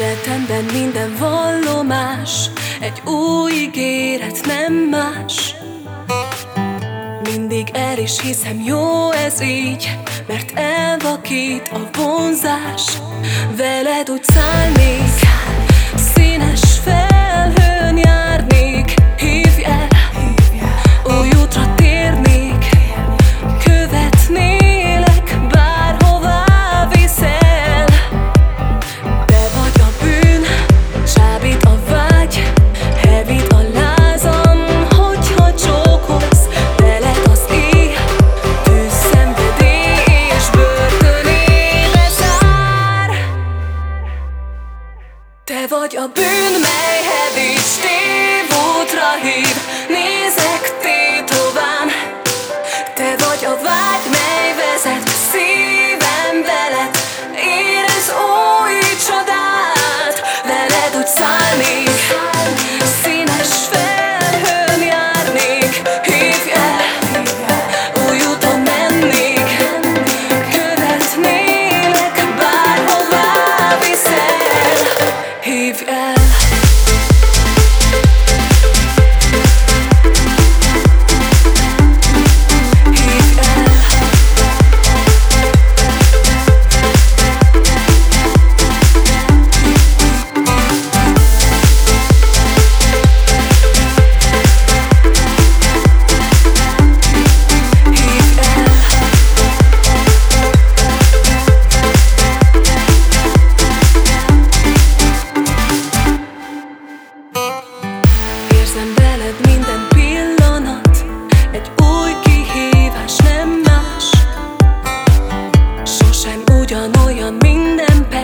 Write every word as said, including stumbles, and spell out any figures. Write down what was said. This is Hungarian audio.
Életemben minden vallomás, egy új ígéret, nem más. Mindig el is hiszem, jó ez így, mert elvakít a vonzás. Veled úgy szállnék, színes felhőn járnék. Hívj el, új útra térnék, követnélek, bárhová viszel. Te vagy a bűn, csábít a vágy, hevít a lázam, hogyha csókolsz. Veled az éj, tűz, szenvedély és börtönébe zár. Te vagy a bűn, mely hevíts, tévútra hív, nézek tétován. Te vagy a vágy, mely vezet, szívem veled érez új csodát. Veled úgy szállnék, színes felhőn járnék. Hívj el, új úton mennék, követnélek, bárhová viszel. Hívj el. Érzem veled minden pillanat, egy új kihívás, nem más. Sosem ugyanolyan minden perc.